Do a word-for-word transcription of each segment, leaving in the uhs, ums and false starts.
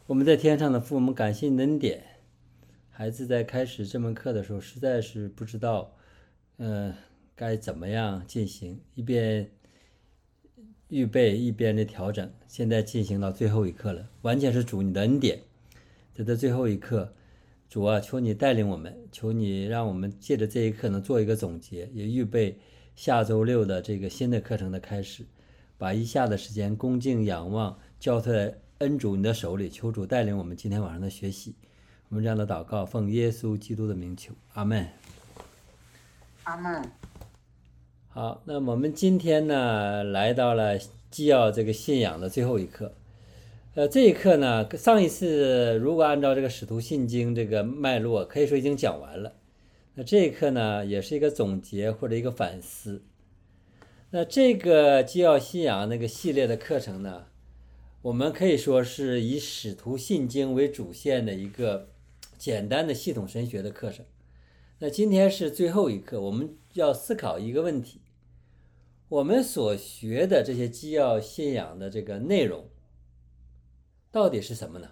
我们在天上的父，我们感谢你的恩典。孩子在开始这门课的时候，实在是不知道，呃，该怎么样进行，一边预备一边的调整。现在进行到最后一课了，完全是主你的恩典。在这最后一课，主啊，求你带领我们，求你让我们借着这一课能做一个总结，也预备下周六的这个新的课程的开始，把以下的时间恭敬仰望交托在恩主你的手里，求主带领我们今天晚上的学习。我们这样的祷告，奉耶稣基督的名求，阿们。 阿们。 好，那我们今天呢，来到了纪要这个信仰的最后一课。呃，这一课呢，上一次如果按照这个使徒信经这个脉络，可以说已经讲完了。那这一课呢，也是一个总结或者一个反思。那这个纪要信仰那个系列的课程呢，我们可以说是以使徒信经为主线的一个简单的系统神学的课程。那今天是最后一课，我们要思考一个问题：我们所学的这些纪要信仰的这个内容到底是什么呢？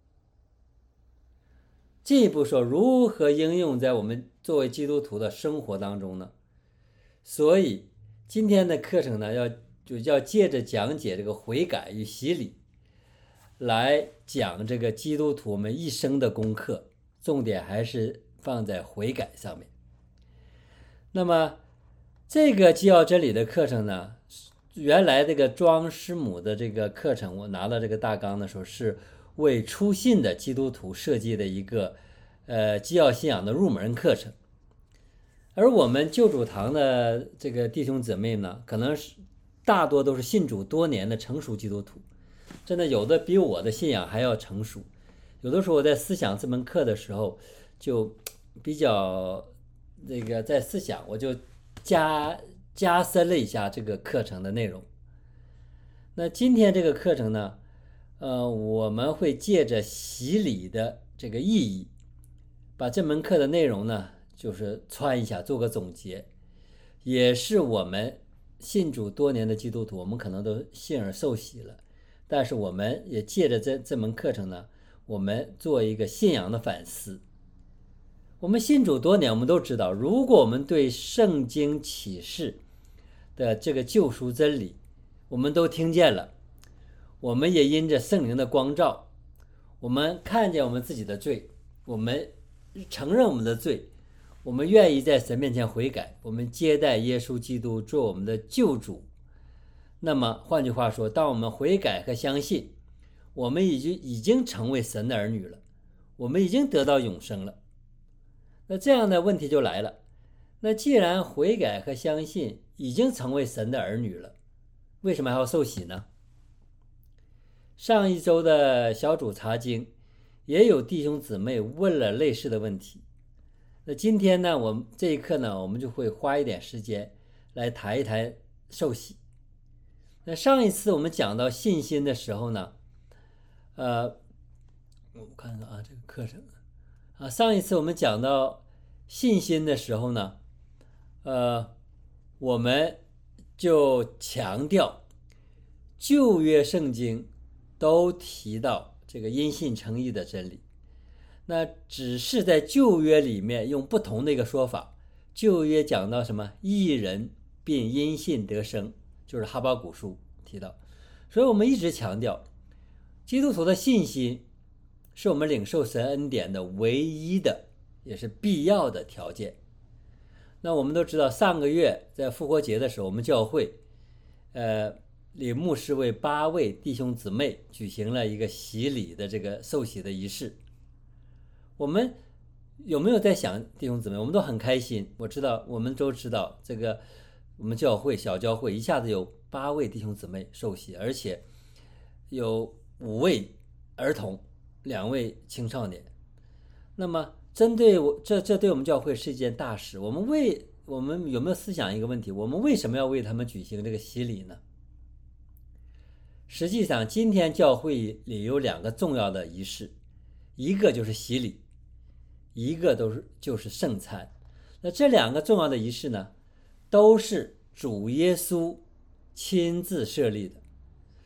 进一步说，如何应用在我们作为基督徒的生活当中呢？所以今天的课程呢，要就要借着讲解这个悔改与洗礼，来讲这个基督徒们一生的功课，重点还是放在悔改上面。那么这个纪要真理的课程呢，原来这个庄师母的这个课程，我拿到这个大纲的时候，是为初信的基督徒设计的一个呃纪要信仰的入门课程。而我们救主堂的这个弟兄姊妹呢，可能是大多都是信主多年的成熟基督徒，真的有的比我的信仰还要成熟。有的时候我在思想这门课的时候，就比较这个在思想我就加加深了一下这个课程的内容。那今天这个课程呢，呃，我们会借着洗礼的这个意义，把这门课的内容呢，就是穿一下，做个总结，也是我们信主多年的基督徒，我们可能都信而受洗了，但是我们也借着这这门课程呢，我们做一个信仰的反思。我们信主多年，我们都知道，如果我们对圣经启示的这个救赎真理，我们都听见了，我们也因着圣灵的光照，我们看见我们自己的罪，我们承认我们的罪，我们愿意在神面前悔改，我们接待耶稣基督做我们的救主。那么换句话说，当我们悔改和相信，我们已经已经成为神的儿女了，我们已经得到永生了。那这样的问题就来了，那既然悔改和相信已经成为神的儿女了，为什么还要受洗呢？上一周的小组查经也有弟兄姊妹问了类似的问题。那今天呢，我们这一课呢，我们就会花一点时间来谈一谈受洗。那上一次我们讲到信心的时候呢，呃，我看看啊，这个课程啊，上一次我们讲到信心的时候呢，呃，我们就强调旧约圣经都提到这个因信称义的真理，那只是在旧约里面用不同的一个说法。旧约讲到什么？义人并因信得生，就是哈巴谷书提到。所以我们一直强调，基督徒的信心是我们领受神恩典的唯一的也是必要的条件。那我们都知道，上个月在复活节的时候，我们教会呃李牧师为八位弟兄姊妹举行了一个洗礼的这个受洗的仪式。我们有没有在想，弟兄姊妹，我们都很开心。我知道，我们都知道这个我们教会小教会一下子有八位弟兄姊妹受洗，而且有五位儿童，两位青少年。那么针对我这这对我们教会是一件大事。我们为我们有没有思想一个问题，我们为什么要为他们举行这个洗礼呢？实际上今天教会里有两个重要的仪式，一个就是洗礼，一个都是就是圣餐。那这两个重要的仪式呢，都是主耶稣亲自设立的。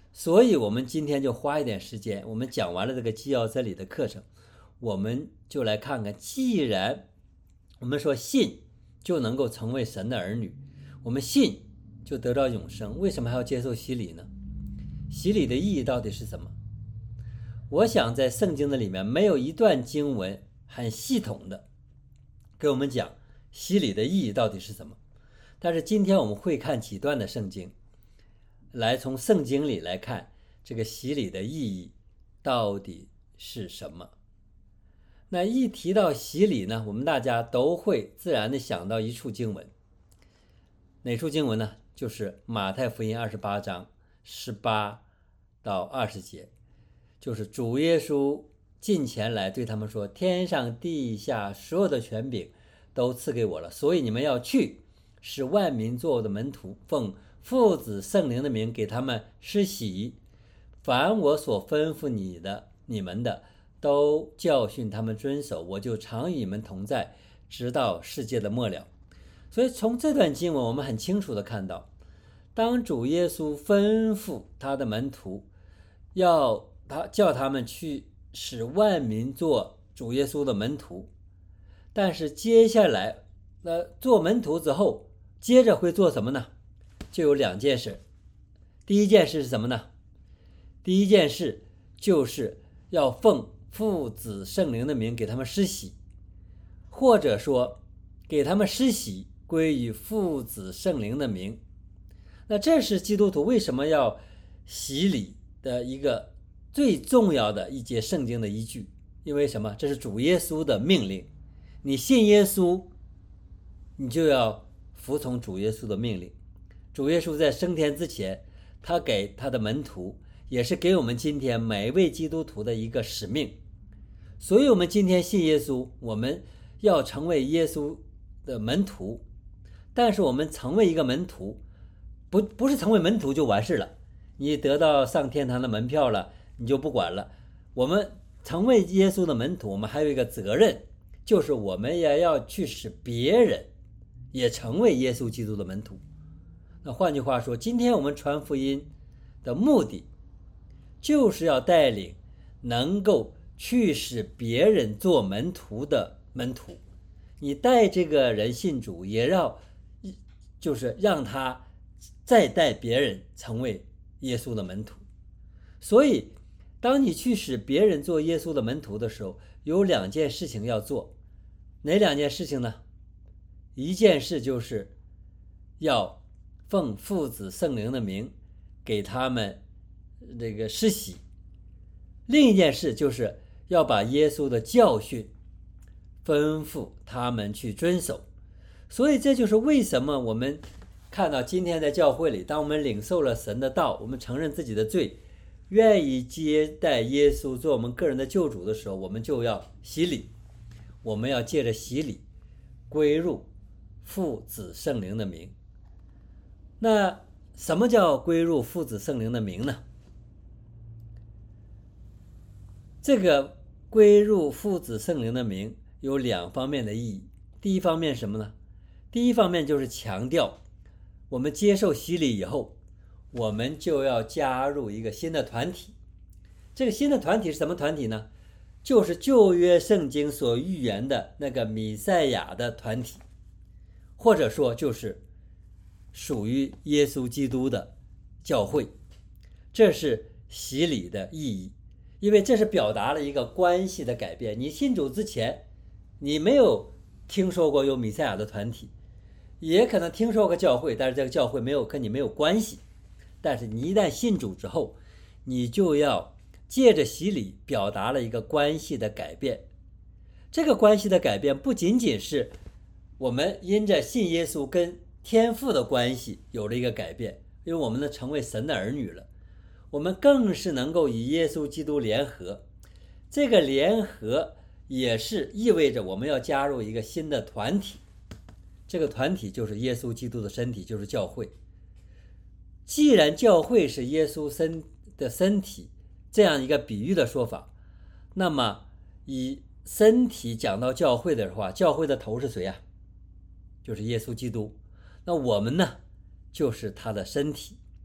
所以我们今天就花一点时间，我们讲完了这个基要真理的课程，我们就来看看，既然我们说信就能够成为神的儿女，我们信就得到永生，为什么还要接受洗礼呢？洗礼的意义到底是什么？我想在圣经的里面没有一段经文很系统的给我们讲洗礼的意义到底是什么，但是今天我们会看几段的圣经，来从圣经里来看这个洗礼的意义到底是什么。那一提到洗礼呢，我们大家都会自然的想到一处经文，哪处经文呢？就是马太福音二十八章十八到二十节，就是主耶稣近前来对他们说，天上地下所有的权柄都赐给我了，所以你们要去，使万民做我的门徒，奉父子圣灵的名给他们施洗，凡我所吩咐你的你们的都教训他们遵守，我就常与你们同在，直到世界的末了。所以从这段经文我们很清楚的看到，当主耶稣吩咐他的门徒要他叫他们去使万民做主耶稣的门徒，但是接下来那做门徒之后接着会做什么呢？就有两件事。第一件事是什么呢？第一件事就是要奉父子圣灵的名给他们施洗，或者说给他们施洗归于父子圣灵的名。那这是基督徒为什么要洗礼的一个最重要的一节圣经的依据。因为什么？这是主耶稣的命令，你信耶稣你就要服从主耶稣的命令。主耶稣在升天之前，他给他的门徒，也是给我们今天每一位基督徒的一个使命。所以我们今天信耶稣，我们要成为耶稣的门徒，但是我们成为一个门徒不不是成为门徒就完事了，你得到上天堂的门票了你就不管了。我们成为耶稣的门徒，我们还有一个责任，就是我们也要去使别人也成为耶稣基督的门徒。那换句话说，今天我们传福音的目的就是要带领能够去使别人做门徒的门徒。你带这个人信主，也要就是让他再带别人成为耶稣的门徒。所以当你去使别人做耶稣的门徒的时候，有两件事情要做。哪两件事情呢？一件事就是要奉父子圣灵的名给他们这个施洗，另一件事就是要把耶稣的教训吩咐他们去遵守。所以这就是为什么我们看到今天在教会里，当我们领受了神的道，我们承认自己的罪，愿意接待耶稣做我们个人的救主的时候，我们就要洗礼。我们要借着洗礼归入父子圣灵的名。那什么叫归入父子圣灵的名呢？这个归入父子圣灵的名有两方面的意义。第一方面什么呢？第一方面就是强调我们接受洗礼以后，我们就要加入一个新的团体。这个新的团体是什么团体呢？就是旧约圣经所预言的那个弥赛亚的团体，或者说就是属于耶稣基督的教会。这是洗礼的意义，因为这是表达了一个关系的改变。你信主之前，你没有听说过有弥赛亚的团体，也可能听说过教会，但是这个教会没有跟你没有关系。但是你一旦信主之后，你就要借着洗礼表达了一个关系的改变。这个关系的改变不仅仅是我们因着信耶稣跟天父的关系有了一个改变，因为我们呢成为神的儿女了，我们更是能够与耶稣基督联合。这个联合也是意味着我们要加入一个新的团体，这个团体就是耶稣基督的身体，就是教会。既然教会是耶稣身的身体，这样一个比喻的说法，那么以身体讲到教会的话，教会的头是谁啊？就是耶稣基督。那我们呢，就是他的身体。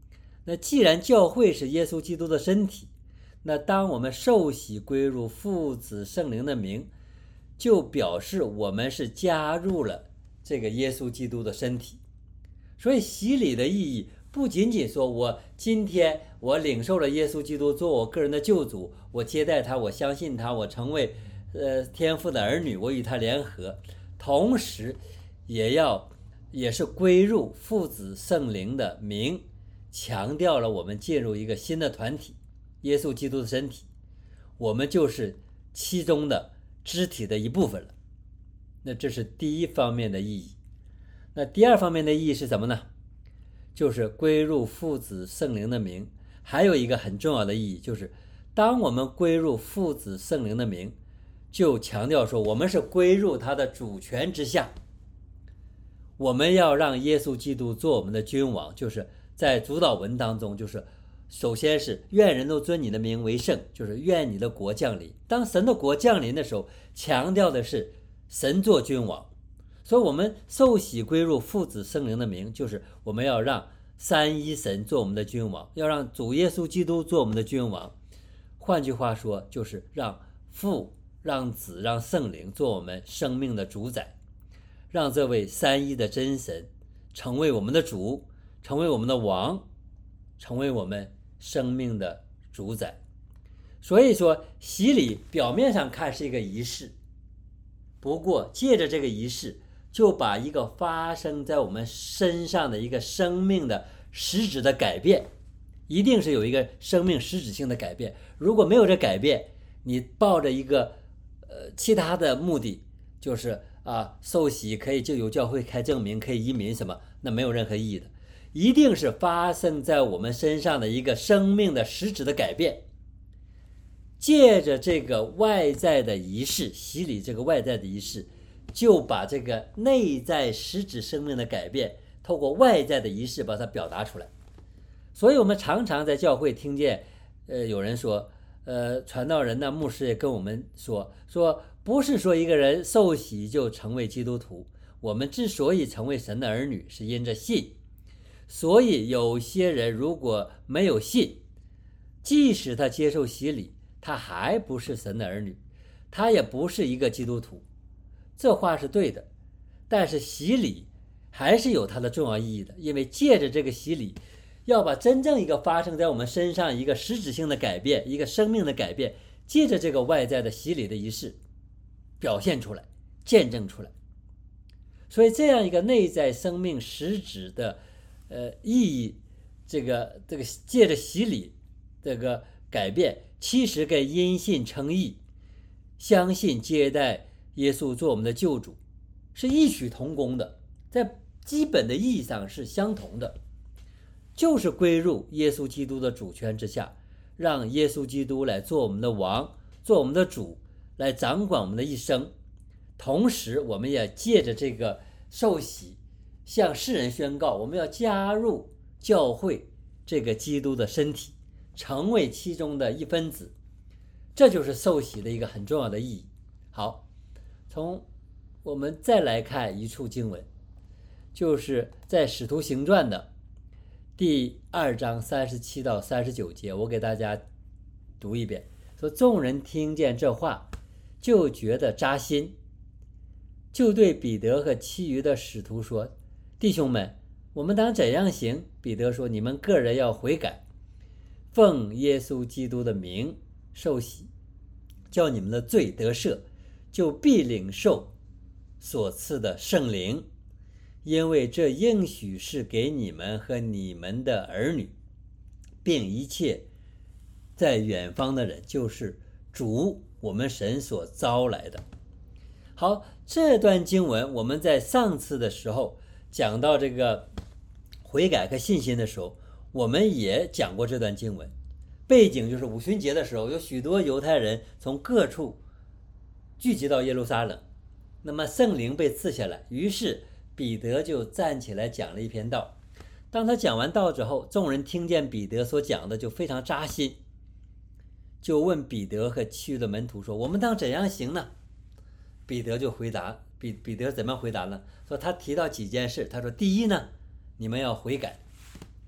那既然教会是耶稣基督的身体，那当我们受洗归入父子圣灵的名，就表示我们是加入了这个耶稣基督的身体。所以洗礼的意义不仅仅说我今天我领受了耶稣基督做我个人的救主，我接待他，我相信他，我成为呃天父的儿女，我与他联合，同时也要也是归入父子圣灵的名，强调了我们进入一个新的团体，耶稣基督的身体，我们就是其中的肢体的一部分了。那这是第一方面的意义。那第二方面的意义是什么呢？就是归入父子圣灵的名，还有一个很重要的意义，就是当我们归入父子圣灵的名，就强调说我们是归入他的主权之下，我们要让耶稣基督做我们的君王，就是在主祷文当中，就是首先是愿人都尊你的名为圣，就是愿你的国降临。当神的国降临的时候，强调的是神做君王。所以我们受洗归入父子圣灵的名，就是我们要让三一神做我们的君王，要让主耶稣基督做我们的君王。换句话说，就是让父、让子、让圣灵做我们生命的主宰，让这位三一的真神成为我们的主，成为我们的王，成为我们生命的主宰。所以说洗礼表面上看是一个仪式，不过借着这个仪式，就把一个发生在我们身上的一个生命的实质的改变，一定是有一个生命实质性的改变。如果没有这改变，你抱着一个呃其他的目的，就是啊受洗可以就有教会开证明，可以移民什么，那没有任何意义的。一定是发生在我们身上的一个生命的实质的改变。借着这个外在的仪式，洗礼这个外在的仪式，就把这个内在实质生命的改变透过外在的仪式把它表达出来。所以我们常常在教会听见呃有人说呃传道人呢牧师也跟我们说说不是说一个人受洗就成为基督徒，我们之所以成为神的儿女是因着信。所以有些人如果没有信，即使他接受洗礼，他还不是神的儿女，他也不是一个基督徒。这话是对的，但是洗礼还是有它的重要意义的，因为借着这个洗礼，要把真正一个发生在我们身上一个实质性的改变，一个生命的改变，借着这个外在的洗礼的仪式表现出来，见证出来。所以这样一个内在生命实质的呃意义，这个这个借着洗礼这个改变，其实跟因信称义，相信接待耶稣做我们的救主是异曲同工的，在基本的意义上是相同的，就是归入耶稣基督的主权之下，让耶稣基督来做我们的王，做我们的主，来掌管我们的一生。同时我们也借着这个受洗向世人宣告，我们要加入教会这个基督的身体，成为其中的一分子。这就是受洗的一个很重要的意义。好，从我们再来看一处经文，就是在使徒行传的第二章三十七到三十九节，我给大家读一遍。说众人听见这话，就觉得扎心，就对彼得和其余的使徒说，弟兄们，我们当怎样行？彼得说，你们个人要悔改，奉耶稣基督的名受洗，叫你们的罪得赦，就必领受所赐的圣灵，因为这应许是给你们和你们的儿女，并一切在远方的人，就是主我们神所招来的。好，这段经文我们在上次的时候讲到这个悔改和信心的时候，我们也讲过这段经文。背景就是五旬节的时候，有许多犹太人从各处聚集到耶路撒冷，那么圣灵被赐下来，于是彼得就站起来讲了一篇道。当他讲完道之后，众人听见彼得所讲的就非常扎心，就问彼得和其余的门徒说，我们当怎样行呢？彼得就回答，彼彼得怎么回答呢？说他提到几件事，他说第一呢，你们要悔改。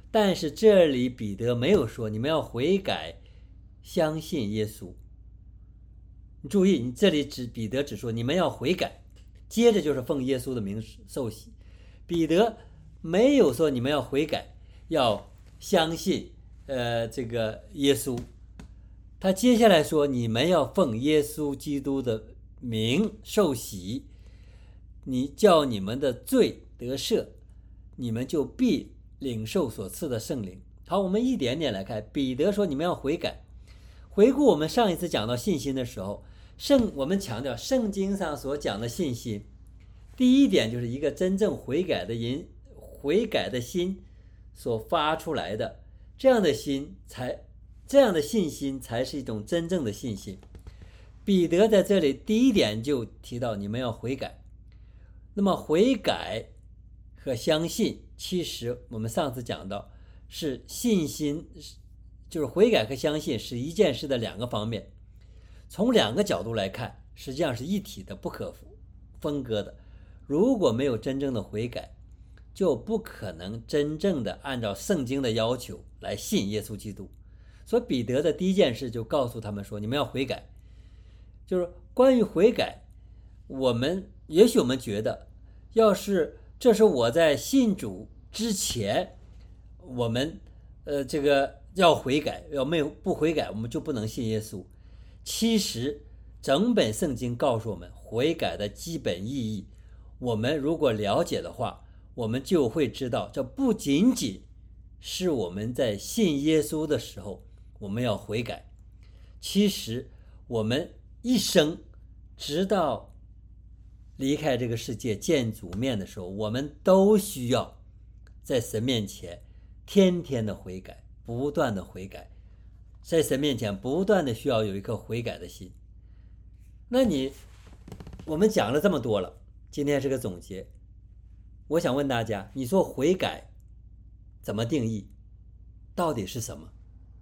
但是这里彼得没有说你们要悔改相信耶稣。你注意，你这里只彼得只说你们要悔改，接着就是奉耶稣的名受洗。彼得没有说你们要悔改要相信呃这个耶稣，他接下来说你们要奉耶稣基督的名受洗，你叫你们的罪得赦，你们就必领受所赐的圣灵。好，我们一点点来看，彼得说你们要悔改。回顾我们上一次讲到信心的时候，圣我们强调圣经上所讲的信心，第一点就是一个真正悔改的人悔改的心所发出来的，这样的心才这样的信心才是一种真正的信心。彼得在这里第一点就提到你们要悔改。那么悔改和相信，其实我们上次讲到是信心，就是悔改和相信是一件事的两个方面，从两个角度来看实际上是一体的，不可分割的。如果没有真正的悔改，就不可能真正的按照圣经的要求来信耶稣基督。所以彼得的第一件事就告诉他们说你们要悔改。就是关于悔改，我们也许我们觉得要是这是我在信主之前我们呃这个要悔改，要没有不悔改我们就不能信耶稣。其实整本圣经告诉我们悔改的基本意义，我们如果了解的话，我们就会知道这不仅仅是我们在信耶稣的时候我们要悔改，其实我们一生直到离开这个世界见主面的时候，我们都需要在神面前天天的悔改，不断的悔改，在神面前不断的需要有一颗悔改的心。那你我们讲了这么多了，今天是个总结，我想问大家，你说悔改怎么定义，到底是什么？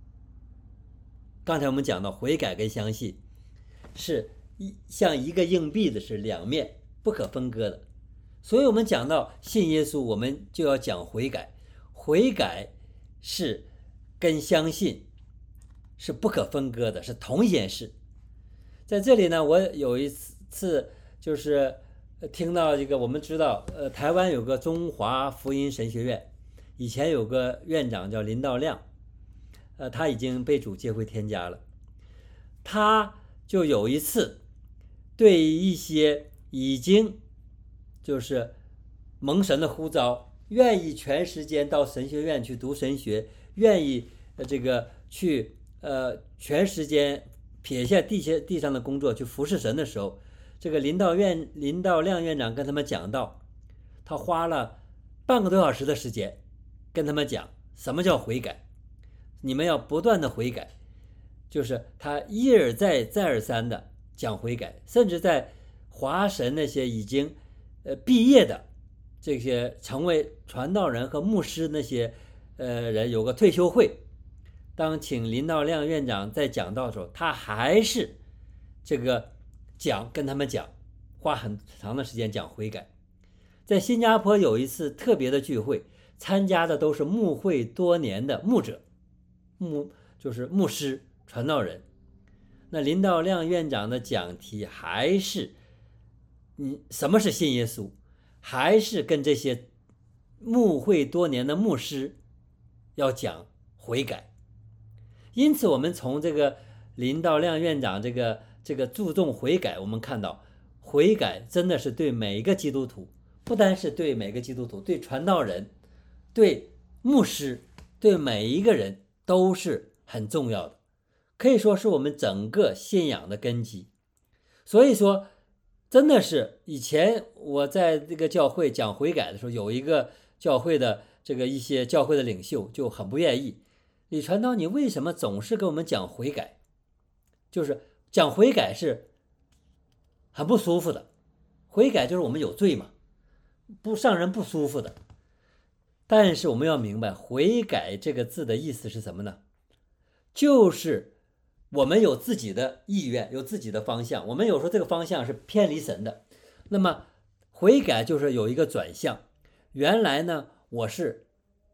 刚才我们讲到悔改跟相信是像一个硬币的，是两面不可分割的。所以我们讲到信耶稣，我们就要讲悔改，悔改是跟相信是不可分割的，是同一件事。在这里呢，我有一次就是听到一个，我们知道呃，台湾有个中华福音神学院，以前有个院长叫林道亮，呃，他已经被主接回天家了。他就有一次对一些已经就是蒙神的呼召，愿意全时间到神学院去读神学，愿意呃这个去呃全时间撇下地下地上的工作去服侍神的时候，这个林道院林道亮院长跟他们讲到，他花了半个多小时的时间跟他们讲什么叫悔改，你们要不断的悔改，就是他一而再再而三的讲悔改，甚至在华神那些已经呃毕业的这些成为传道人和牧师那些呃人有个退休会，当请林道亮院长在讲道的时候，他还是这个讲跟他们讲，花很长的时间讲悔改。在新加坡有一次特别的聚会，参加的都是牧会多年的牧者，牧就是牧师传道人。那林道亮院长的讲题还是你什么是信耶稣，还是跟这些牧会多年的牧师要讲悔改。因此我们从这个林道亮院长这个这个注重悔改，我们看到悔改真的是对每一个基督徒，不单是对每个基督徒，对传道人，对牧师，对每一个人都是很重要的，可以说是我们整个信仰的根基。所以说真的是以前我在这个教会讲悔改的时候，有一个教会的这个一些教会的领袖就很不愿意，李传道你为什么总是跟我们讲悔改，就是讲悔改是很不舒服的，悔改就是我们有罪嘛，不让人不舒服的。但是我们要明白悔改这个字的意思是什么呢？就是我们有自己的意愿，有自己的方向，我们有时候这个方向是偏离神的，那么悔改就是有一个转向。原来呢我是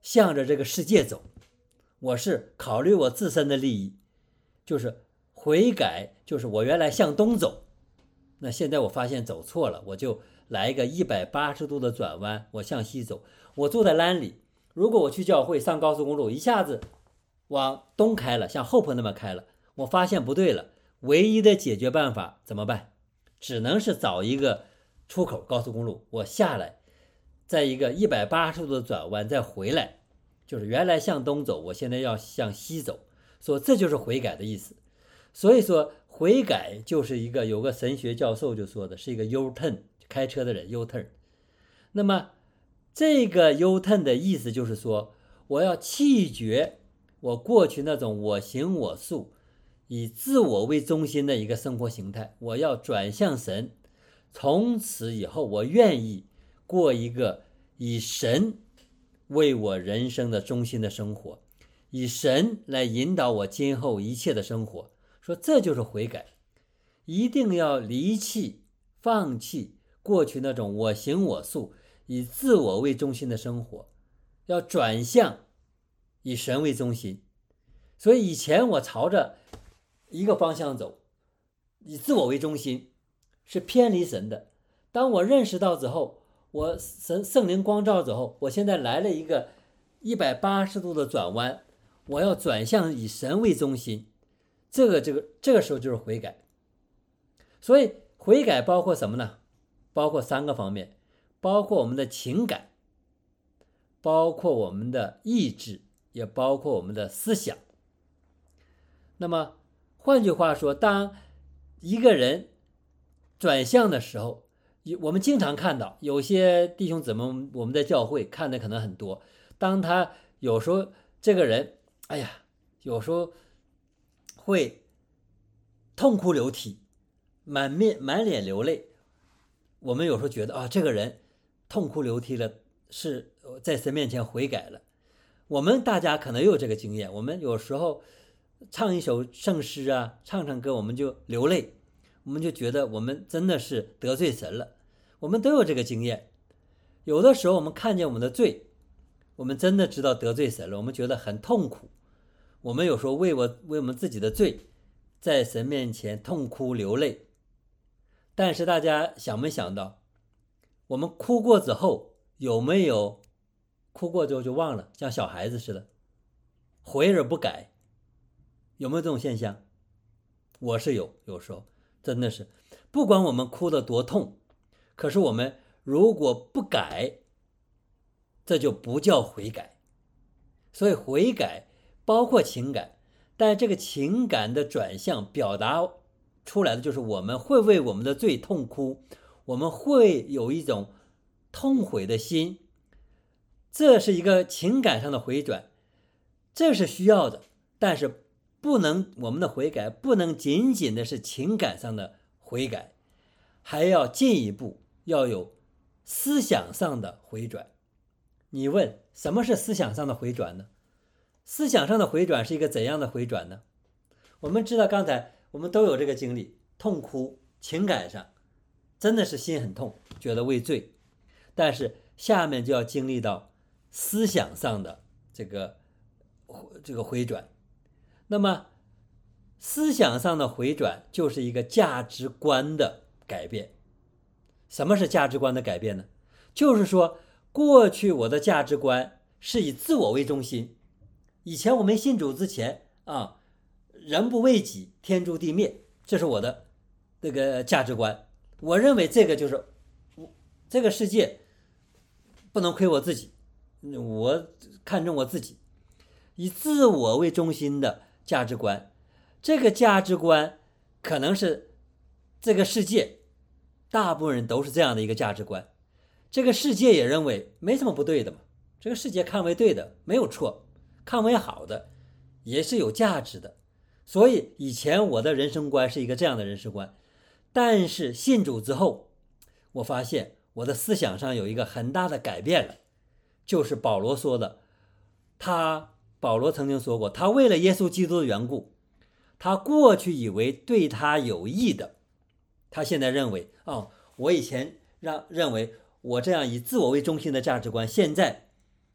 向着这个世界走，我是考虑我自身的利益，就是悔改，就是我原来向东走，那现在我发现走错了，我就来一个一百八十度的转弯，我向西走。我住在兰里，如果我去教会上高速公路，一下子往东开了，像后坡那么开了，我发现不对了，唯一的解决办法怎么办？只能是找一个出口，高速公路我下来，在一个一百八十度的转弯再回来，就是原来向东走，我现在要向西走，说这就是悔改的意思。所以说悔改就是一个，有个神学教授就说的是一个 U-turn， 开车的人 U-turn。 那么这个 U-turn 的意思就是说，我要弃绝我过去那种我行我素以自我为中心的一个生活形态，我要转向神，从此以后我愿意过一个以神为我人生的中心的生活，以神来引导我今后一切的生活。说这就是悔改，一定要离弃放弃过去那种我行我素以自我为中心的生活，要转向以神为中心。所以以前我朝着一个方向走，以自我为中心，是偏离神的。当我认识到之后，我神圣灵光照之后，我现在来了一个一百八十度的转弯，我要转向以神为中心，这个这个这个时候就是悔改。所以悔改包括什么呢？包括三个方面，包括我们的情感，包括我们的意志，也包括我们的思想。那么换句话说，当一个人转向的时候，我们经常看到有些弟兄姊妹，我们在教会看的可能很多，当他有时候这个人哎呀有时候会痛哭流涕，满面满脸流泪，我们有时候觉得啊，这个人痛哭流涕了，是在神面前悔改了。我们大家可能也有这个经验，我们有时候唱一首圣诗啊，唱唱歌我们就流泪，我们就觉得我们真的是得罪神了。我们都有这个经验。有的时候我们看见我们的罪，我们真的知道得罪神了，我们觉得很痛苦，我们有时候为我为我们自己的罪在神面前痛哭流泪。但是大家想没想到，我们哭过之后有没有哭过之后就忘了，像小孩子似的回而不改？有没有这种现象？我是有，有时候真的是不管我们哭得多痛，可是我们如果不改，这就不叫悔改。所以悔改包括情感，但这个情感的转向表达出来的就是我们会为我们的罪痛哭，我们会有一种痛悔的心，这是一个情感上的回转，这是需要的。但是不能，我们的悔改不能仅仅的是情感上的悔改，还要进一步要有思想上的回转。你问什么是思想上的回转呢？思想上的回转是一个怎样的回转呢？我们知道刚才我们都有这个经历，痛哭，情感上真的是心很痛，觉得畏罪，但是下面就要经历到思想上的这个这个回转。那么思想上的回转就是一个价值观的改变。什么是价值观的改变呢？就是说过去我的价值观是以自我为中心，以前我没信主之前啊，人不为己，天诛地灭，这是我的这个价值观。我认为这个就是这个世界不能亏我自己，我看重我自己，以自我为中心的价值观。这个价值观可能是这个世界大部分人都是这样的一个价值观，这个世界也认为没什么不对的嘛，这个世界看为对的没有错，看为好的也是有价值的。所以以前我的人生观是一个这样的人生观，但是信主之后，我发现我的思想上有一个很大的改变了，就是保罗说的，他保罗曾经说过，他为了耶稣基督的缘故，他过去以为对他有益的，他现在认为哦，我以前让认为我这样以自我为中心的价值观，现在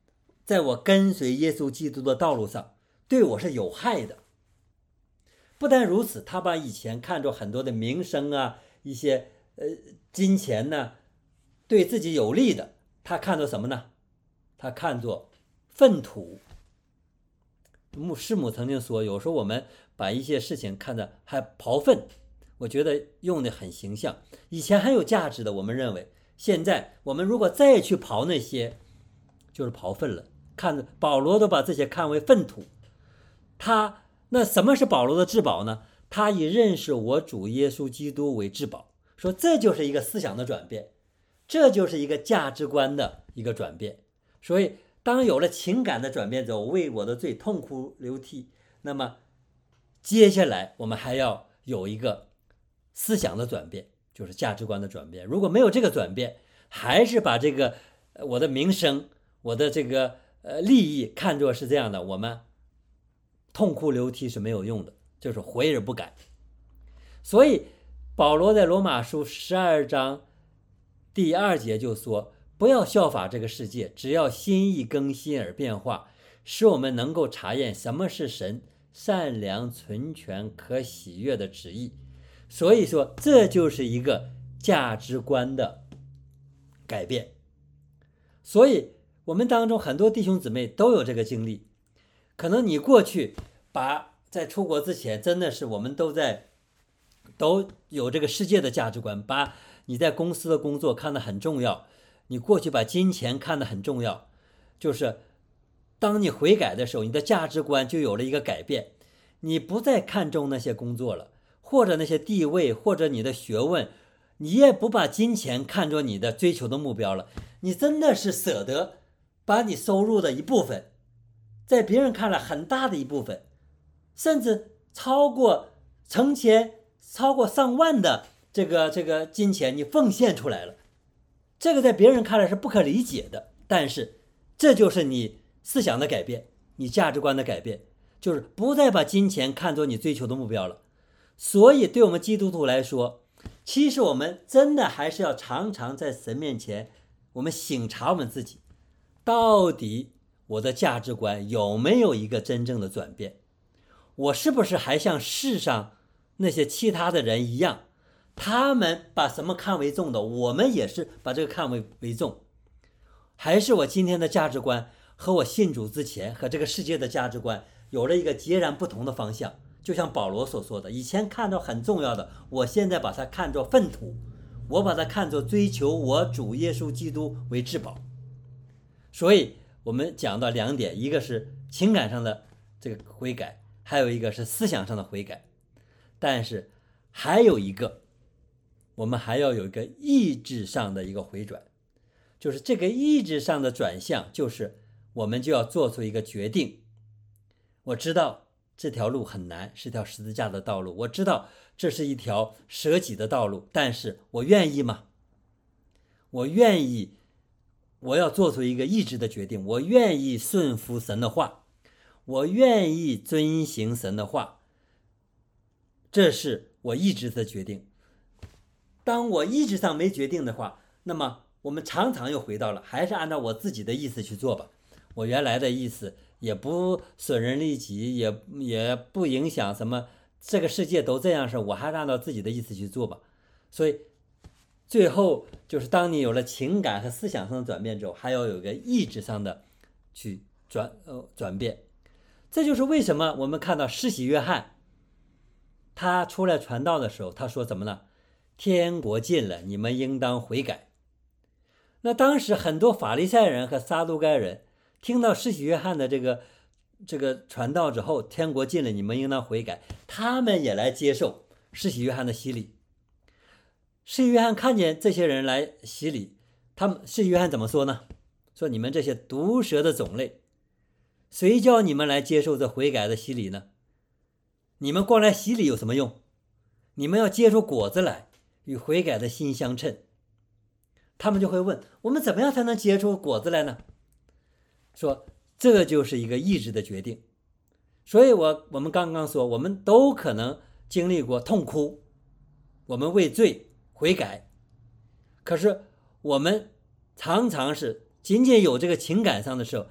在我跟随耶稣基督的道路上对我是有害的。不但如此，他把以前看作很多的名声啊，一些呃金钱呢，对自己有利的，他看作什么呢？他看作粪土。牧师母曾经说，有时候我们把一些事情看得还刨粪，我觉得用的很形象。以前很有价值的，我们认为现在我们如果再去刨那些，就是刨粪了。看保罗都把这些看为粪土。他那什么是保罗的至宝呢？他以认识我主耶稣基督为至宝，说这就是一个思想的转变，这就是一个价值观的一个转变。所以当有了情感的转变之后，为我的罪痛哭流涕，那么接下来我们还要有一个思想的转变，就是价值观的转变。如果没有这个转变，还是把这个我的名声，我的这个呃利益看作是这样的，我们痛哭流涕是没有用的，就是悔而不改。所以保罗在罗马书十二章第二节就说，不要效法这个世界，只要心意更新而变化，使我们能够察验什么是神善良纯全可喜悦的旨意。所以说这就是一个价值观的改变。所以我们当中很多弟兄姊妹都有这个经历，可能你过去把在出国之前真的是我们都在都有这个世界的价值观，把你在公司的工作看得很重要，你过去把金钱看得很重要，就是当你悔改的时候，你的价值观就有了一个改变，你不再看重那些工作了，或者那些地位，或者你的学问，你也不把金钱看作你的追求的目标了，你真的是舍得把你收入的一部分，在别人看来很大的一部分，甚至超过成千超过上万的这个这个金钱你奉献出来了，这个在别人看来是不可理解的，但是这就是你思想的改变，你价值观的改变，就是不再把金钱看作你追求的目标了。所以对我们基督徒来说，其实我们真的还是要常常在神面前，我们省察我们自己，到底我的价值观有没有一个真正的转变？我是不是还像世上那些其他的人一样，他们把什么看为重的，我们也是把这个看为为重？还是我今天的价值观和我信主之前和这个世界的价值观有了一个截然不同的方向？就像保罗所说的，以前看到很重要的，我现在把它看作粪土，我把它看作追求我主耶稣基督为至宝。所以我们讲到两点，一个是情感上的这个悔改，还有一个是思想上的悔改。但是还有一个，我们还要有一个意志上的一个回转，就是这个意志上的转向，就是我们就要做出一个决定。我知道这条路很难，是条十字架的道路，我知道这是一条舍己的道路，但是我愿意吗？我愿意，我要做出一个意志的决定，我愿意顺服神的话，我愿意遵行神的话，这是我意志的决定。当我意志上没决定的话，那么我们常常又回到了还是按照我自己的意思去做吧，我原来的意思也不损人利己，也也不影响什么，这个世界都这样时，我还是按照自己的意思去做吧。所以最后就是当你有了情感和思想上的转变之后，还要有一个意志上的去转呃转变。这就是为什么我们看到施洗约翰他出来传道的时候，他说什么呢？天国近了，你们应当悔改。那当时很多法利赛人和撒都该人听到施洗约翰的这个这个传道之后，天国近了，你们应当悔改，他们也来接受施洗约翰的洗礼。施洗约翰看见这些人来洗礼，他们施洗约翰怎么说呢？说你们这些毒蛇的种类，谁叫你们来接受这悔改的洗礼呢？你们光来洗礼有什么用？你们要结出果子来，与悔改的心相称。他们就会问，我们怎么样才能结出果子来呢？说这就是一个意志的决定。所以我我们刚刚说，我们都可能经历过痛哭，我们为罪悔改，可是我们常常是仅仅有这个情感上的时候，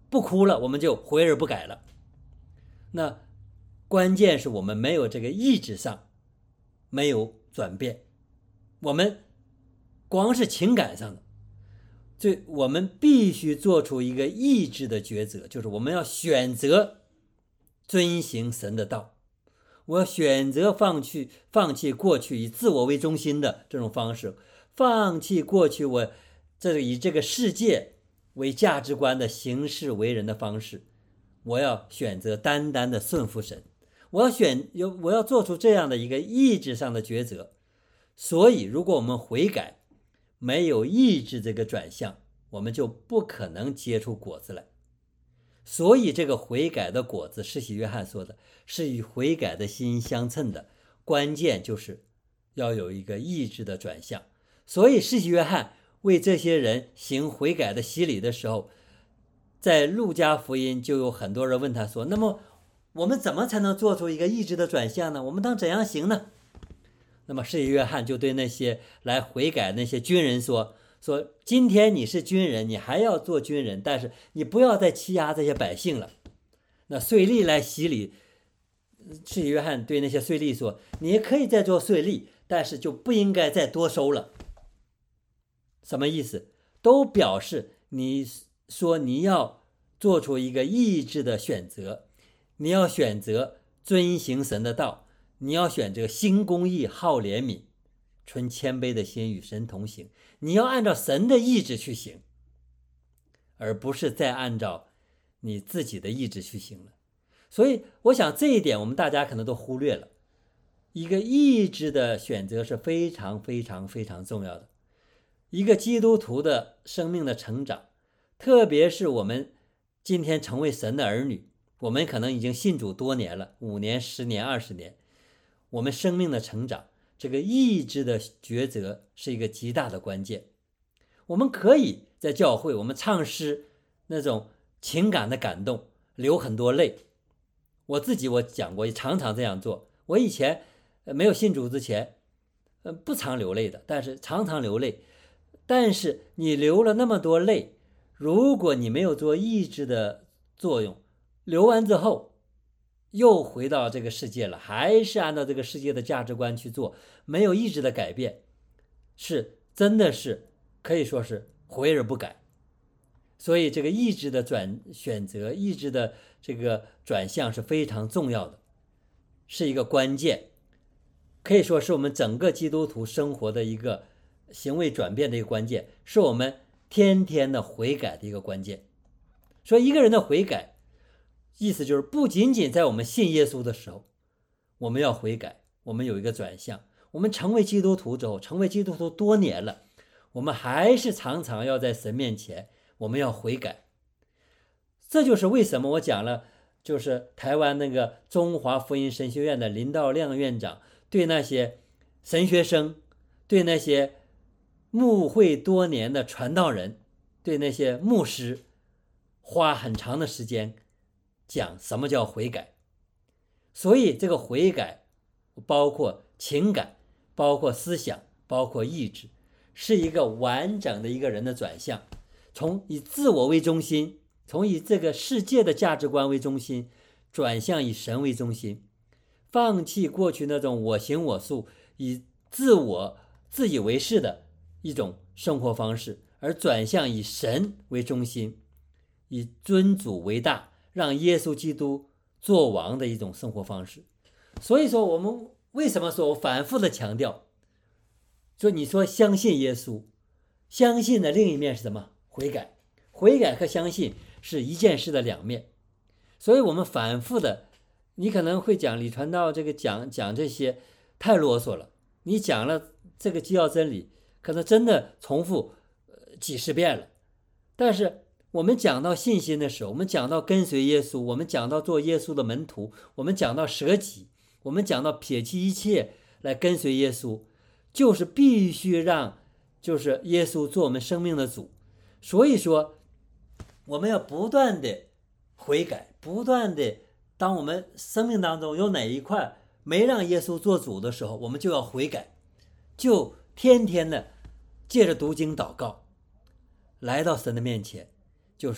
不哭了，我们就悔而不改了。那关键是我们没有这个意志上没有转变，我们光是情感上的，所以我们必须做出一个意志的抉择，就是我们要选择遵行神的道，我要选择放弃放弃过去以自我为中心的这种方式，放弃过去我这以这个世界为价值观的行事为人的方式，我要选择单单的顺服神，我要选我要做出这样的一个意志上的抉择。所以如果我们悔改没有意志这个转向，我们就不可能结出果子来。所以这个悔改的果子，施洗约翰说的是与悔改的心相称的，关键就是要有一个意志的转向。所以施洗约翰为这些人行悔改的洗礼的时候，在路加福音就有很多人问他说，那么我们怎么才能做出一个意志的转向呢？我们当怎样行呢？那么施洗约翰就对那些来悔改那些军人说说今天你是军人，你还要做军人，但是你不要再欺压这些百姓了。那税吏来洗礼，施洗约翰对那些税吏说，你可以再做税吏，但是就不应该再多收了。什么意思？都表示你说你要做出一个意志的选择，你要选择遵行神的道，你要选择心公义好怜悯，存谦卑的心与神同行，你要按照神的意志去行，而不是再按照你自己的意志去行了。所以我想这一点我们大家可能都忽略了，一个意志的选择是非常非常非常重要的。一个基督徒的生命的成长，特别是我们今天成为神的儿女，我们可能已经信主多年了，五年、十年、二十年，我们生命的成长，这个意志的抉择是一个极大的关键。我们可以在教会，我们唱诗，那种情感的感动，流很多泪。我自己我讲过，也常常这样做。我以前没有信主之前，呃，不常流泪的，但是常常流泪。但是你流了那么多泪，如果你没有做意志的作用，流完之后又回到这个世界了，还是按照这个世界的价值观去做，没有意志的改变，是真的是可以说是悔而不改。所以这个意志的转选择，意志的这个转向是非常重要的，是一个关键，可以说是我们整个基督徒生活的一个行为转变的一个关键，是我们天天的悔改的一个关键。所以一个人的悔改，意思就是不仅仅在我们信耶稣的时候我们要悔改，我们有一个转向，我们成为基督徒之后，成为基督徒多年了，我们还是常常要在神面前我们要悔改。这就是为什么我讲了，就是台湾那个中华福音神学院的林道亮院长对那些神学生，对那些牧会多年的传道人，对那些牧师，花很长的时间讲什么叫悔改。所以这个悔改包括情感，包括思想，包括意志，是一个完整的一个人的转向，从以自我为中心，从以这个世界的价值观为中心，转向以神为中心，放弃过去那种我行我素，以自我自以为是的一种生活方式，而转向以神为中心，以尊主为大，让耶稣基督做王的一种生活方式。所以说我们为什么说我反复的强调，说你说相信耶稣，相信的另一面是什么？悔改。悔改和相信是一件事的两面。所以我们反复的，你可能会讲李传道这个讲讲这些太啰嗦了，你讲了这个基要真理可能真的重复几十遍了，但是我们讲到信心的时候，我们讲到跟随耶稣，我们讲到做耶稣的门徒，我们讲到舍己，我们讲到撇弃一切来跟随耶稣，就是必须让就是耶稣做我们生命的主。所以说我们要不断的悔改，不断的，当我们生命当中有哪一块没让耶稣做主的时候，我们就要悔改，就天天的借着读经祷告来到神的面前，就是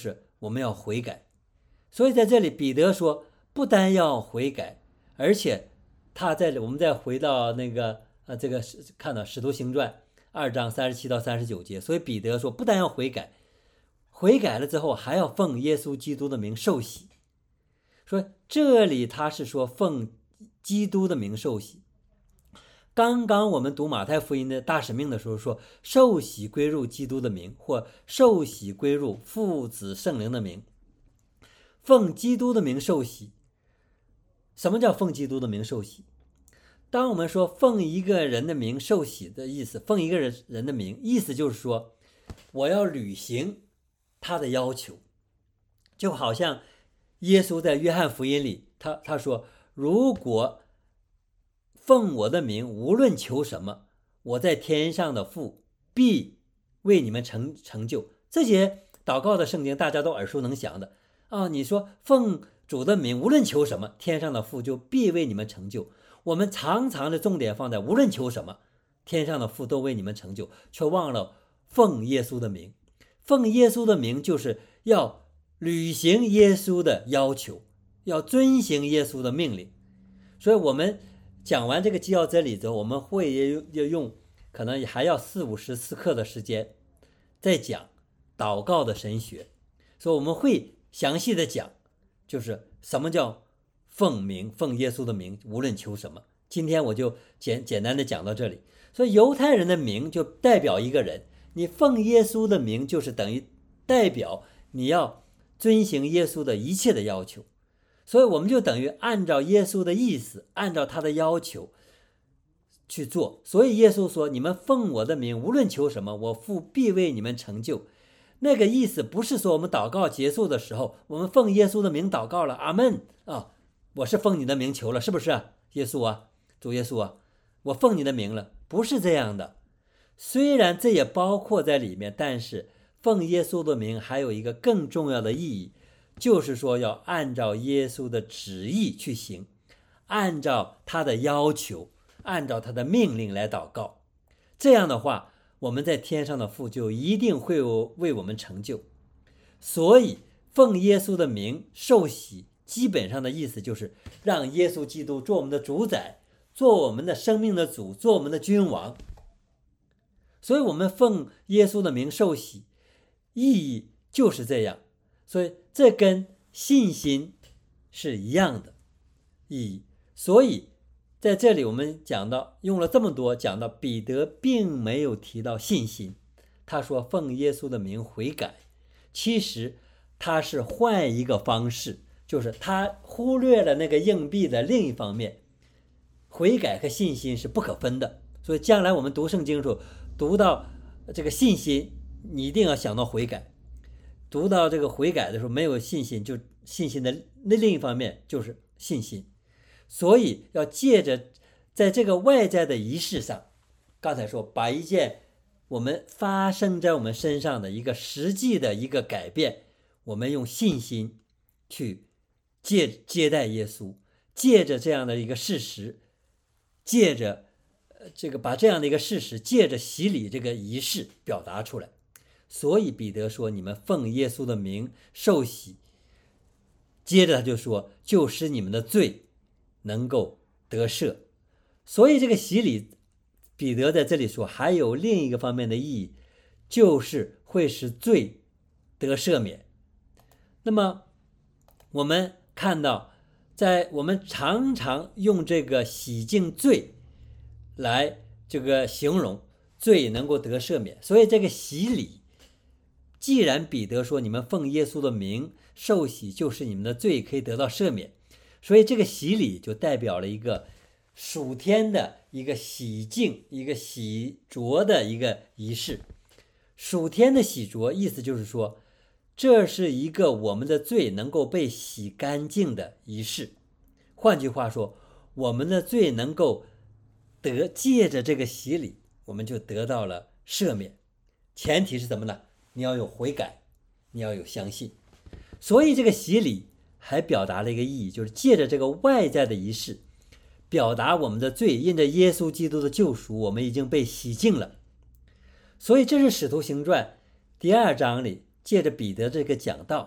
我们要悔改。所以在这里彼得说，不单要悔改，而且他在我们再回到那个呃这个看到使徒行传二章三十七到三十九节，所以彼得说不但要悔改，悔改了之后还要奉耶稣基督的名受洗。说这里他是说奉基督的名受洗。刚刚我们读马太福音的大使命的时候说，受洗归入基督的名，或受洗归入父子圣灵的名。奉基督的名受洗，什么叫奉基督的名受洗？当我们说奉一个人的名受洗的意思，奉一个人人的名，意思就是说我要履行他的要求。就好像耶稣在约翰福音里，他他说，如果奉我的名无论求什么，我在天上的父必为你们成成就。这些祷告的圣经大家都耳熟能详的啊！你说奉主的名无论求什么，天上的父就必为你们成就。我们常常的重点放在无论求什么，天上的父都为你们成就，却忘了奉耶稣的名。奉耶稣的名就是要履行耶稣的要求，要遵行耶稣的命令。所以我们讲完这个基要真理之后，我们会要用可能还要四五十次课的时间再讲祷告的神学。所以我们会详细的讲，就是什么叫奉名，奉耶稣的名无论求什么。今天我就简简单的讲到这里。所以犹太人的名就代表一个人，你奉耶稣的名就是等于代表你要遵行耶稣的一切的要求。所以我们就等于按照耶稣的意思，按照他的要求去做。所以耶稣说，你们奉我的名无论求什么，我父必为你们成就。那个意思不是说我们祷告结束的时候，我们奉耶稣的名祷告了，阿们啊，我是奉你的名求了，是不是啊？耶稣啊，主耶稣啊，我奉你的名了，不是这样的。虽然这也包括在里面，但是奉耶稣的名还有一个更重要的意义，就是说要按照耶稣的旨意去行，按照他的要求，按照他的命令来祷告。这样的话，我们在天上的父就一定会为我们成就。所以奉耶稣的名受洗，基本上的意思就是让耶稣基督做我们的主宰，做我们的生命的主，做我们的君王。所以我们奉耶稣的名受洗，意义就是这样。所以这跟信心是一样的意义。所以在这里我们讲到，用了这么多，讲到彼得并没有提到信心。他说奉耶稣的名悔改，其实他是换一个方式，就是他忽略了那个硬币的另一方面。悔改和信心是不可分的。所以将来我们读圣经的时候，读到这个信心，你一定要想到悔改。读到这个悔改的时候，没有信心，就信心的那另一方面就是信心。所以要借着在这个外在的仪式上，刚才说把一件我们发生在我们身上的一个实际的一个改变，我们用信心去接接待耶稣，借着这样的一个事实，借着这个把这样的一个事实借着洗礼这个仪式表达出来。所以彼得说，你们奉耶稣的名受洗，接着他就说，就使你们的罪能够得赦。所以这个洗礼，彼得在这里说还有另一个方面的意义，就是会使罪得赦免。那么我们看到，在我们常常用这个洗净罪来这个形容罪能够得赦免。所以这个洗礼，既然彼得说你们奉耶稣的名受洗，就是你们的罪可以得到赦免，所以这个洗礼就代表了一个属天的一个洗净，一个洗濯的一个仪式。属天的洗濯意思就是说，这是一个我们的罪能够被洗干净的仪式。换句话说，我们的罪能够得借着这个洗礼，我们就得到了赦免。前提是什么呢？你要有悔改，你要有相信。所以这个洗礼还表达了一个意义，就是借着这个外在的仪式，表达我们的罪因着耶稣基督的救赎，我们已经被洗净了。所以这是使徒行传第二章里借着彼得这个讲道，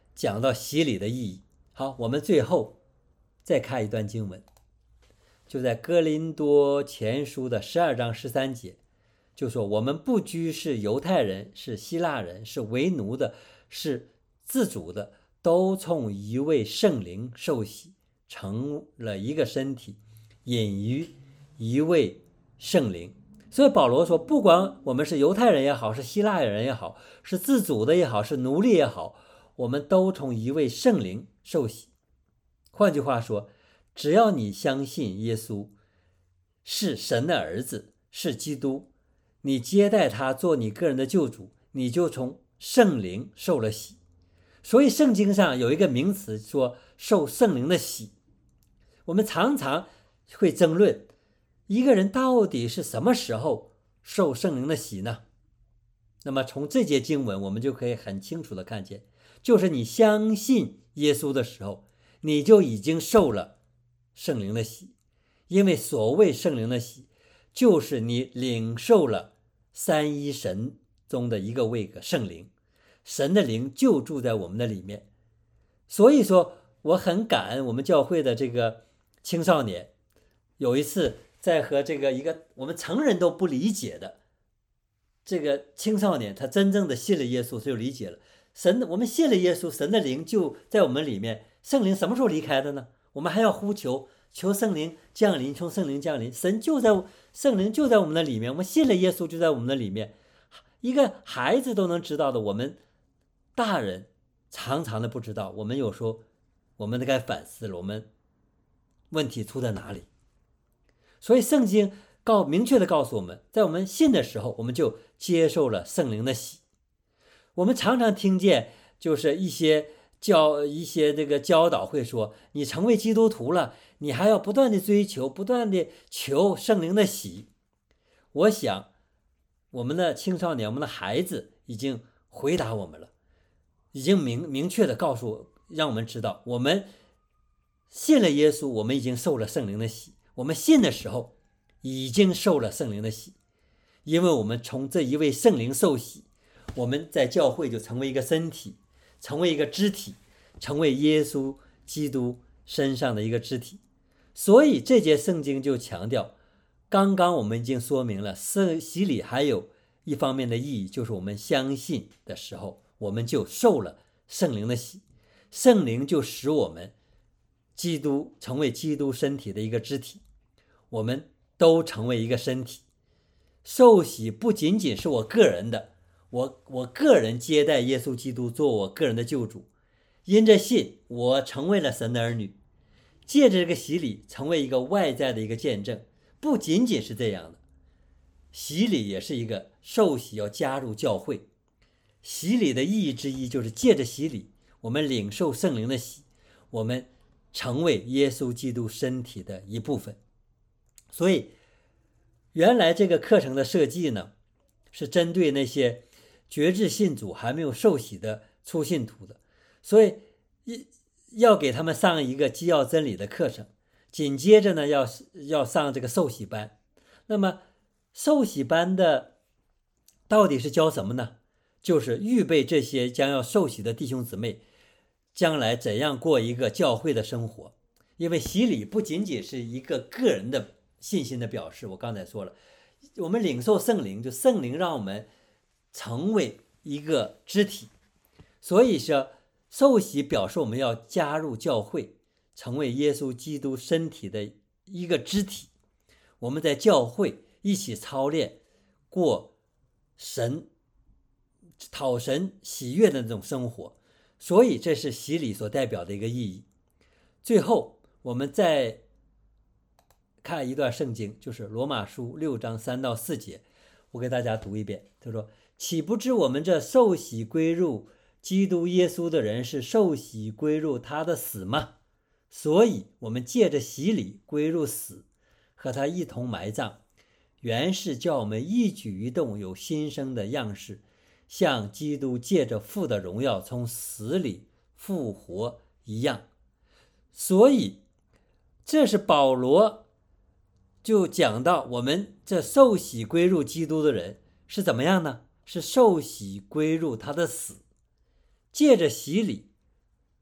讲到洗礼的意义。好，我们最后再看一段经文，就在哥林多前书的十二章十三节，就说我们不拘是犹太人，是希腊人，是为奴的，是自主的，都从一位圣灵受洗，成了一个身体，隐于一位圣灵。所以保罗说，不管我们是犹太人也好，是希腊人也好，是自主的也好，是奴隶也好，我们都从一位圣灵受洗。换句话说，只要你相信耶稣是神的儿子，是基督，你接待他做你个人的救主，你就从圣灵受了洗。所以圣经上有一个名词说受圣灵的洗。我们常常会争论一个人到底是什么时候受圣灵的洗呢？那么从这节经文我们就可以很清楚的看见，就是你相信耶稣的时候，你就已经受了圣灵的洗。因为所谓圣灵的洗，就是你领受了三一神中的一个位格圣灵，神的灵就住在我们的里面。所以说我很感恩我们教会的这个青少年，有一次在和这个一个我们成人都不理解的这个青少年，他真正的信了耶稣，就理解了神，我们信了耶稣，神的灵就在我们里面。圣灵什么时候离开的呢？我们还要呼求求圣灵降临，求圣灵降临，神就在圣灵就在我们的里面，我们信了耶稣就在我们的里面。一个孩子都能知道的，我们大人常常的不知道。我们有时候我们都该反思了，我们问题出在哪里？所以圣经告明确的告诉我们，在我们信的时候，我们就接受了圣灵的洗。我们常常听见就是一些教一些这个教导会说，你成为基督徒了，你还要不断的追求，不断的求圣灵的洗。我想我们的青少年，我们的孩子已经回答我们了，已经明明确的告诉让我们知道，我们信了耶稣，我们已经受了圣灵的洗。我们信的时候已经受了圣灵的洗，因为我们从这一位圣灵受洗，我们在教会就成为一个身体，成为一个肢体，成为耶稣基督身上的一个肢体。所以这节圣经就强调，刚刚我们已经说明了洗礼还有一方面的意义，就是我们相信的时候，我们就受了圣灵的洗，圣灵就使我们基督成为基督身体的一个肢体，我们都成为一个身体。受洗不仅仅是我个人的，我我个人接待耶稣基督做我个人的救主，因着信我成为了神的儿女，借着这个洗礼成为一个外在的一个见证。不仅仅是这样的，洗礼也是一个受洗要加入教会。洗礼的意义之一就是借着洗礼我们领受圣灵的洗，我们成为耶稣基督身体的一部分。所以原来这个课程的设计呢，是针对那些决志信主还没有受洗的初信徒的，所以要给他们上一个基要真理的课程，紧接着呢要要上这个受洗班。那么受洗班的到底是教什么呢？就是预备这些将要受洗的弟兄姊妹将来怎样过一个教会的生活。因为洗礼不仅仅是一个个人的信心的表示，我刚才说了，我们领受圣灵，就圣灵让我们成为一个肢体。所以说受洗表示我们要加入教会，成为耶稣基督身体的一个肢体。我们在教会一起操练过神讨神喜悦的那种生活，所以这是洗礼所代表的一个意义。最后我们再看一段圣经，就是罗马书六章三到四节，我给大家读一遍。他说，岂不知我们这受洗归入基督耶稣的人是受洗归入他的死吗？所以我们借着洗礼归入死，和他一同埋葬，原是叫我们一举一动有新生的样式，像基督借着父的荣耀从死里复活一样。所以这是保罗就讲到，我们这受洗归入基督的人是怎么样呢？是受洗归入他的死，借着洗礼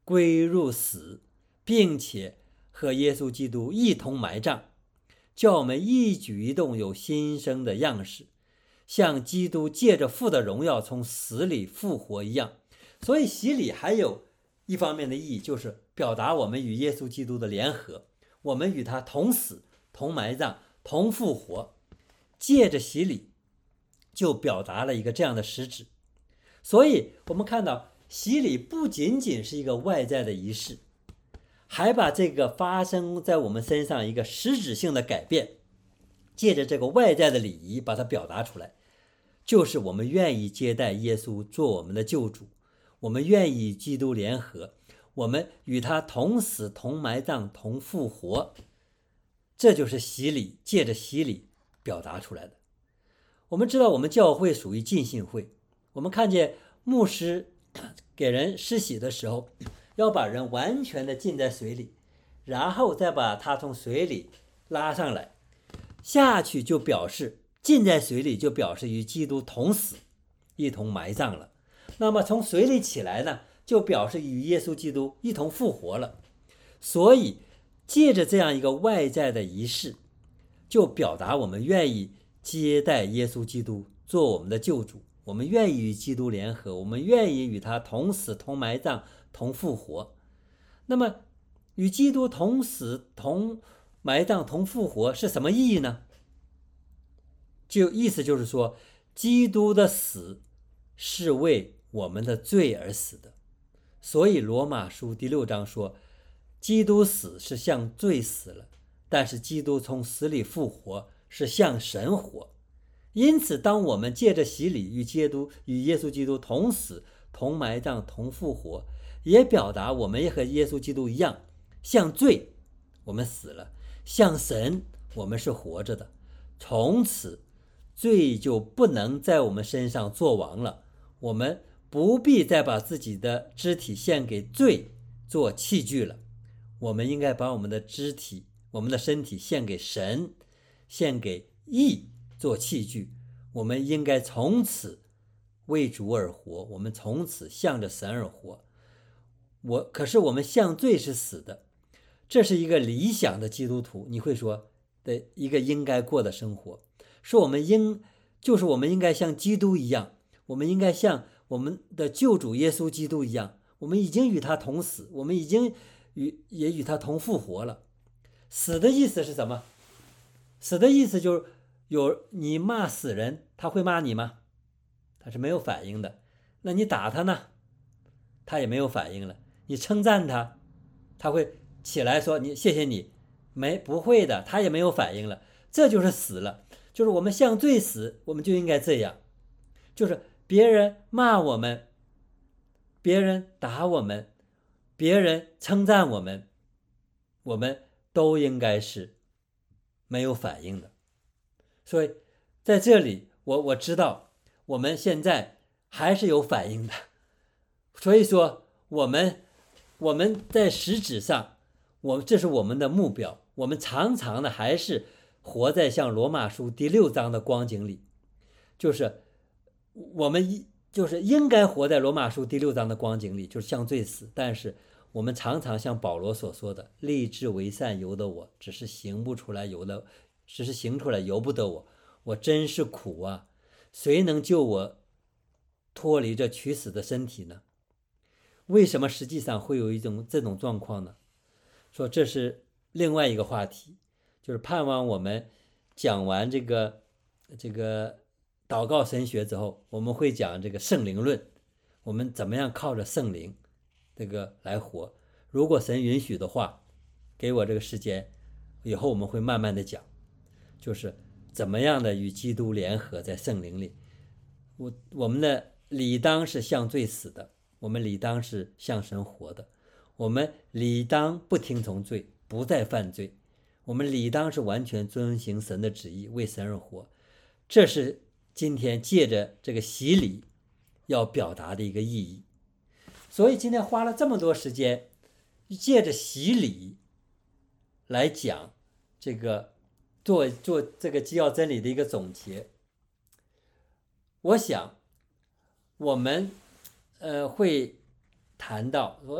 归入死，并且和耶稣基督一同埋葬，叫我们一举一动有新生的样式，像基督借着父的荣耀从死里复活一样。所以洗礼还有一方面的意义，就是表达我们与耶稣基督的联合，我们与他同死、同埋葬、同复活。借着洗礼就表达了一个这样的实质。所以我们看到洗礼不仅仅是一个外在的仪式，还把这个发生在我们身上一个实质性的改变，借着这个外在的礼仪把它表达出来，就是我们愿意接待耶稣做我们的救主，我们愿意与基督联合，我们与他同死、同埋葬、同复活。这就是洗礼，借着洗礼表达出来的。我们知道我们教会属于浸信会，我们看见牧师给人施洗的时候，要把人完全的浸在水里，然后再把他从水里拉上来，下去就表示浸在水里就表示与基督同死，一同埋葬了。那么从水里起来呢，就表示与耶稣基督一同复活了。所以借着这样一个外在的仪式，就表达我们愿意接待耶稣基督做我们的救主，我们愿意与基督联合，我们愿意与他同死、同埋葬、同复活。那么与基督同死、同埋葬、同复活是什么意义呢？就意思就是说，基督的死是为我们的罪而死的。所以罗马书第六章说，基督死是向罪死了，但是基督从死里复活是向神活。因此当我们借着洗礼与基督与耶稣基督同死、同埋葬、同复活，也表达我们也和耶稣基督一样，向罪我们死了，向神我们是活着的。从此罪就不能在我们身上作王了，我们不必再把自己的肢体献给罪做器具了，我们应该把我们的肢体、我们的身体献给神，献给义做器具。我们应该从此为主而活，我们从此向着神而活。我可是我们向罪是死的，这是一个理想的基督徒，你会说的一个应该过的生活，是我们应就是我们应该像基督一样，我们应该像我们的救主耶稣基督一样，我们已经与他同死，我们已经与也与他同复活了。死的意思是什么？死的意思就是有你骂死人，他会骂你吗？他是没有反应的。那你打他呢？他也没有反应了。你称赞他，他会起来说你谢谢你，没不会的，他也没有反应了。这就是死了，就是我们向罪死，我们就应该这样，就是别人骂我们，别人打我们，别人称赞我们，我们都应该是没有反应的。所以在这里我我知道我们现在还是有反应的，所以说我们我们在实质上，我们这是我们的目标，我们常常的还是活在像罗马书第六章的光景里，就是我们就是应该活在罗马书第六章的光景里，就是向罪死。但是我们常常像保罗所说的，立志为善由得我，只是行不出来由得只是行出来由不得我，我真是苦啊！谁能救我脱离这取死的身体呢？为什么实际上会有一种这种状况呢？说这是另外一个话题，就是盼望我们讲完这个这个祷告神学之后，我们会讲这个圣灵论，我们怎么样靠着圣灵这个来活。如果神允许的话，给我这个时间，以后我们会慢慢的讲，就是怎么样的与基督联合在圣灵里。我我们的理当是向罪死的，我们理当是向神活的，我们理当不听从罪，不再犯罪，我们理当是完全遵行神的旨意，为神而活。这是今天借着这个洗礼要表达的一个意义。所以今天花了这么多时间，借着洗礼来讲这个做做这个基要真理的一个总结。我想我们呃会谈到说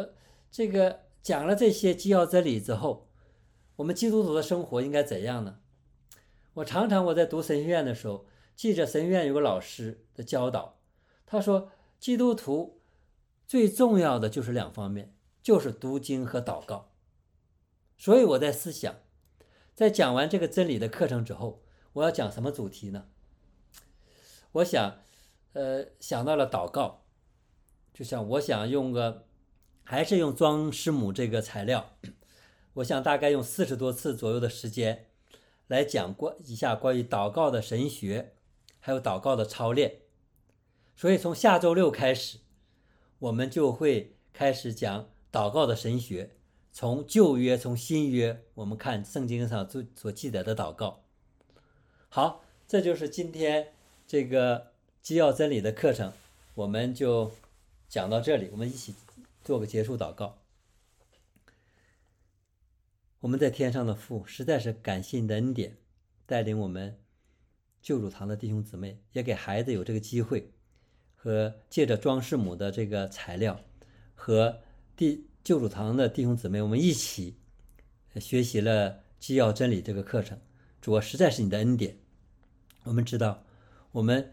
这个讲了这些基要真理之后，我们基督徒的生活应该怎样呢？我常常我在读神学院的时候，记着神学院有个老师的教导，他说基督徒最重要的就是两方面，就是读经和祷告。所以我在思想，在讲完这个真理的课程之后，我要讲什么主题呢？我想呃，想到了祷告，就像我想用个还是用庄师母这个材料，我想大概用四十多次左右的时间来讲过一下关于祷告的神学，还有祷告的操练。所以从下周六开始，我们就会开始讲祷告的神学，从旧约从新约，我们看圣经上所记载的祷告。好，这就是今天这个基要真理的课程，我们就讲到这里，我们一起做个结束祷告。我们在天上的父，实在是感谢你的恩典，带领我们救主堂的弟兄姊妹，也给孩子有这个机会，和借着庄师母的这个材料，和弟救主堂的弟兄姊妹，我们一起学习了基要真理这个课程。主啊，实在是你的恩典。我们知道我们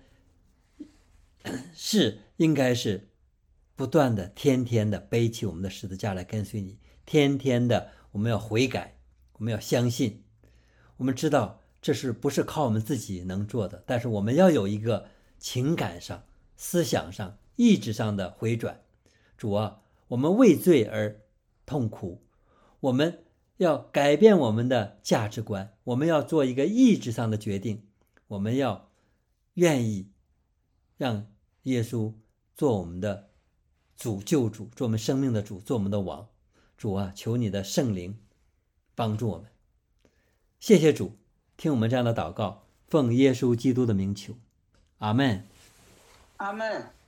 是应该是不断的天天的背起我们的十字架来跟随你，天天的我们要悔改，我们要相信。我们知道这是不是靠我们自己能做的，但是我们要有一个情感上、思想上、意志上的回转。主啊，我们为罪而痛苦，我们要改变我们的价值观，我们要做一个意志上的决定，我们要愿意让耶稣做我们的主救主，做我们生命的主，做我们的王。主啊，求你的圣灵帮助我们。谢谢主，听我们这样的祷告，奉耶稣基督的名求，阿们。 阿门。